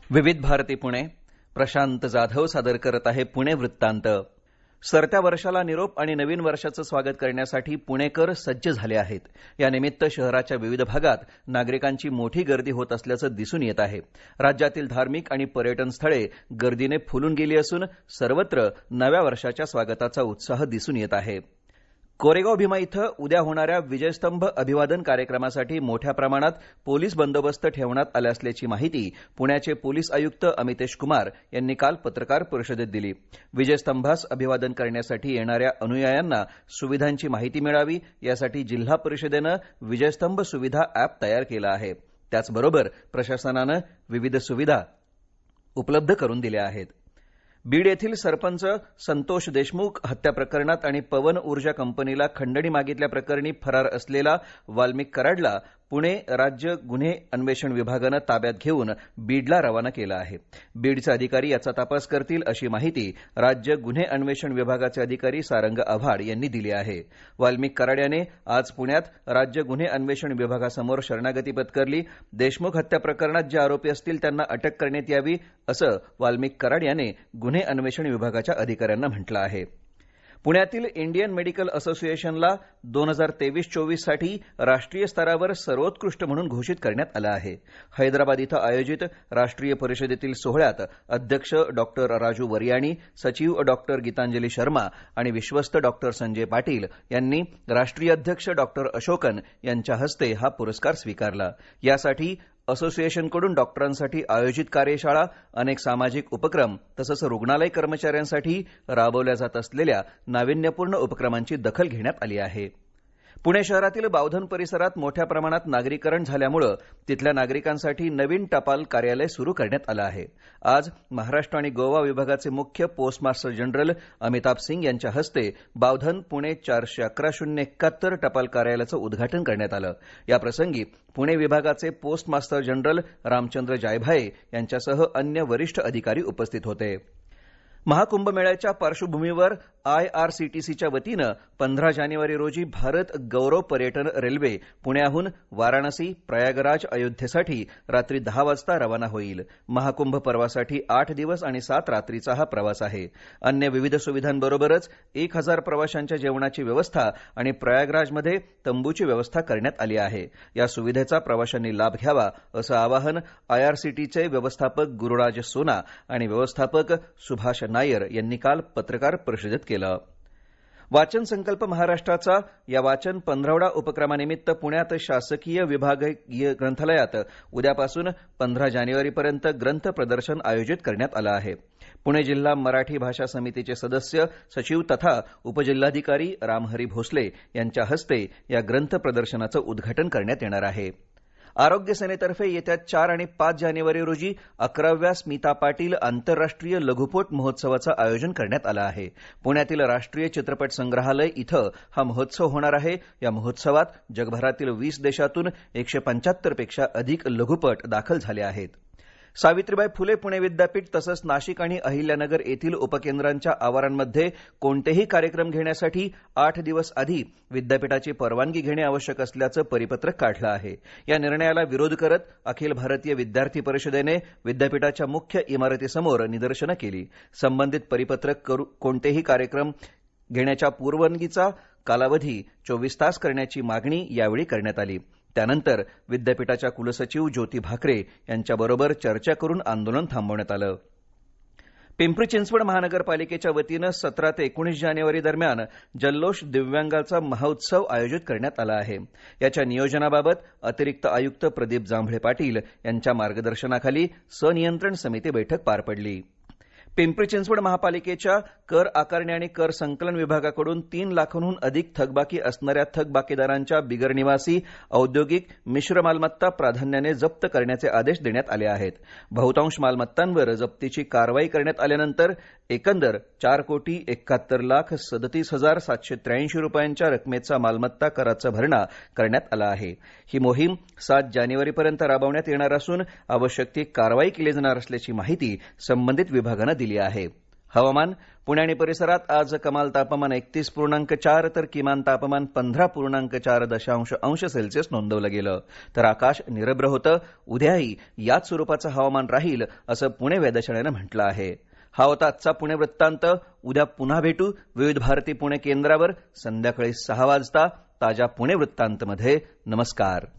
विविध भारती पुणे. प्रशांत जाधव सादर करत आहे पुणे वृत्तांत. सरत्या वर्षाला निरोप आणि नवीन वर्षाचं स्वागत करण्यासाठी पुणेकर सज्ज झाले आहेत. यानिमित्त शहराच्या विविध भागात नागरिकांची मोठी गर्दी होत असल्याचं दिसून येत आहे. राज्यातील धार्मिक आणि पर्यटन स्थळे गर्दीने फुलून गेली असून सर्वत्र नव्या वर्षाच्या स्वागताचा उत्साह दिसून येत आहे. कोरेगाव भीमा इथं उद्या होणाऱ्या विजयस्तंभ अभिवादन कार्यक्रमासाठी मोठ्या प्रमाणात पोलीस बंदोबस्त ठेवण्यात आला असल्याची माहिती पुण्याचे पोलीस आयुक्त अमितेश कुमार यांनी काल पत्रकार परिषदेत दिली. विजयस्तंभास अभिवादन करण्यासाठी येणाऱ्या अनुयायांना सुविधांची माहिती मिळावी यासाठी जिल्हा परिषदेनं विजयस्तंभ सुविधा ॲप तयार केलं आहे. त्याचबरोबर प्रशासनानं विविध सुविधा उपलब्ध करून दिल्या आहेत. बीड येथील सरपंच संतोष देशमुख हत्या प्रकरणात आणि पवन ऊर्जा कंपनीला खंडणी मागितल्याप्रकरणी फरार असलेला वाल्मिक कराडला पुणे राज्य गुन्हे अन्वेषण विभागानं ताब्यात घेऊन बीडला रवाना केलं आहे. बीडचे अधिकारी याचा तपास करतील अशी माहिती राज्य गुन्हे अन्वेषण विभागाचे अधिकारी सारंग आव्हाड यांनी दिली आहे. वाल्मिक कराड याने आज पुण्यात राज्य गुन्हे अन्वेषण विभागासमोर शरणागती पत्करली. देशमुख हत्या प्रकरणात जे आरोपी असतील त्यांना अटक करण्यात यावी असं वाल्मिक कराड याने गुन्हे अन्वेषण विभागाच्या अधिकाऱ्यांना म्हटलं आहे. पुण्यातील इंडियन मेडिकल असोसिएशनला 2023-24 साठी राष्ट्रीय स्तरावर सर्वोत्कृष्ट म्हणून घोषित करण्यात आलं आहे. हैदराबाद इथं आयोजित राष्ट्रीय परिषदेतील सोहळ्यात अध्यक्ष डॉक्टर राजू वरियाणी, सचिव डॉक्टर गीतांजली शर्मा आणि विश्वस्त डॉक्टर संजय पाटील यांनी राष्ट्रीय अध्यक्ष डॉक्टर अशोकन यांच्या हस्ते हा पुरस्कार स्वीकारला. यासाठी असोसिएशनकडून डॉक्टरांसाठी आयोजित कार्यशाळा, अनेक सामाजिक उपक्रम तसंच रुग्णालय कर्मचाऱ्यांसाठी राबवल्या जात असलेल्या नाविन्यपूर्ण उपक्रमांची दखल घेण्यात आली आहे. पुणे शहरातील बावधन परिसरात मोठ्या प्रमाणात नागरीकरण झाल्यामुळे तिथल्या नागरिकांसाठी नवीन टपाल कार्यालय सुरू करण्यात आलं आहे. आज महाराष्ट्र आणि गोवा विभागाचे मुख्य postmaster general Amitabh Singh यांच्या हस्ते बावधन पुणे 411-071 टपाल कार्यालयाचं उद्घाटन करण्यात आलं. याप्रसंगी पुणे विभागाचे postmaster general Ramchandra Jaybhaye यांच्यासह अन्य वरिष्ठ अधिकारी उपस्थित होते. महाकुंभमेळ्याच्या पार्श्वभूमीवर IRCTCच्या वतीनं 15 जानेवारी रोजी भारत गौरव पर्यटन रेल्वे पुण्याहून वाराणसी, प्रयागराज, अयोध्येसाठी रात्री 10 वाजता रवाना होईल. महाकुंभ पर्वासाठी 8 दिवस आणि 7 रात्रीचा हा प्रवास आहे. अन्य विविध सुविधांबरोबरच 1000 प्रवाशांच्या जेवणाची व्यवस्था आणि प्रयागराजमध्ये तंबूची व्यवस्था करण्यात आली आहे. या सुविधेचा प्रवाशांनी लाभ घ्यावा असं आवाहन IRCTCचे व्यवस्थापक गुरुराज सोना आणि व्यवस्थापक सुभाष नायर यांनी काल पत्रकार परिषदेत केलं. वाचन संकल्प महाराष्ट्राचा या वाचन 15वडा उपक्रमानिमित्त पुण्यात शासकीय विभागीय ग्रंथालयात उद्यापासून 15 जानेवारीपर्यंत ग्रंथ प्रदर्शन आयोजित करण्यात आलं आहे. पुणे जिल्हा मराठी भाषा समितीचे सदस्य, सचिव तथा उपजिल्हाधिकारी रामहरी भोसले यांच्या हस्ते या ग्रंथ प्रदर्शनाचं उद्घाटन करण्यात येणार आहे. आरोग्य सेनेतर्फे येत्या 4 आणि 5 जानेवारी रोजी 11व्या स्मिता पाटील आंतरराष्ट्रीय लघुपट महोत्सवाचं आयोजन करण्यात आलं आहे. पुण्यातील राष्ट्रीय चित्रपट संग्रहालय इथं हा महोत्सव होणार आहे. या महोत्सवात जगभरातील 20 देशातून 175 पेक्षा अधिक लघुपट दाखल झाले आहेत. सावित्रीबाई फुले पुणे विद्यापीठ तसंच नाशिक आणि अहिल्यानगर येथील उपकेंद्रांच्या आवारांमध्ये कोणतेही कार्यक्रम घेण्यासाठी 8 दिवस आधी विद्यापीठाची परवानगी घेणे आवश्यक असल्याचं परिपत्रक काढलं आहे. या निर्णयाला विरोध करत अखिल भारतीय विद्यार्थी परिषदेने विद्यापीठाच्या मुख्य इमारतीसमोर निदर्शनं केली. संबंधित परिपत्रक कोणतेही कार्यक्रम घेण्याच्या परवानगीचा कालावधी 24 तास करण्याची मागणी यावेळी करण्यात आली. त्यानंतर विद्यापीठाच्या कुलसचिव ज्योती भाकरे यांच्याबरोबर चर्चा करून आंदोलन थांबवण्यात आलं. पिंपरी चिंचवड महानगरपालिकेच्या वतीनं 17 ते 19 जानेवारी दरम्यान जल्लोष दिव्यांगाचा महोत्सव आयोजित करण्यात आला आहे. याच्या नियोजनाबाबत अतिरिक्त आयुक्त प्रदीप जांभळे पाटील यांच्या मार्गदर्शनाखाली सनियंत्रण समिती बैठक पार पडली. पिंपरी चिंचवड महापालिकेच्या कर आकारणी आणि कर संकलन विभागाकडून 3 लाखांहून अधिक थकबाकी असणाऱ्या थकबाकीदारांच्या बिगर निवासी औद्योगिक मिश्र मालमत्ता प्राधान्याने जप्त करण्याचे आदेश देण्यात आले आहेत. बहुतांश मालमत्तांवर जप्तीची कारवाई करण्यात आल्यानंतर एकंदर 4,71,37,783 रुपयांच्या रकमेचा मालमत्ता कराचा भरणा करण्यात आला आहे. ही मोहीम 7 जानेवारीपर्यंत राबवण्यात येणार असून आवश्यक ती कारवाई केली जाणार असल्याची माहिती संबंधित विभागानं दिली आहे. हवामान. पुणे आणि परिसरात आज कमाल तापमान 31.4 तर किमान तापमान 15.4 अंश सेल्सिअस नोंदवलं गेलं. तर आकाश निरभ्र होतं. उद्याही याच स्वरूपाचं हवामान राहील असं पुणे वेधशाळेनं म्हटलं आहे. हा होता आजचा पुणे वृत्तांत. उद्या पुन्हा भेटू विविध भारती पुणे केंद्रावर संध्याकाळी 6 वाजता ताज्या पुणे वृत्तांतमध्ये. नमस्कार.